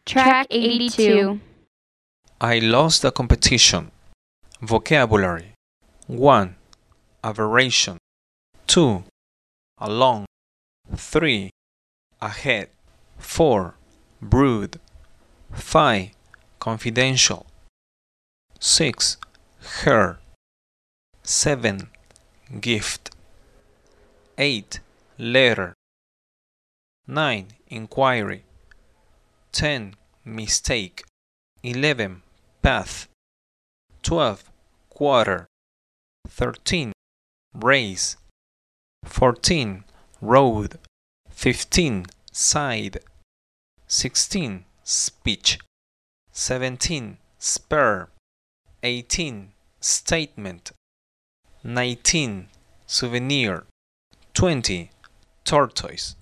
Track 82. I lost the competition. Vocabulary 1. Aberration 2. Along 3. Ahead 4. Brood 5. Confidential 6. Her 7. Gift 8. Letter 9. Inquiry 10. Mistake 11. Path 12. Quarter 13. Race 14. Road 15. Side 16. Speech 17. Spur 18. Statement 19. Souvenir 20. Tortoise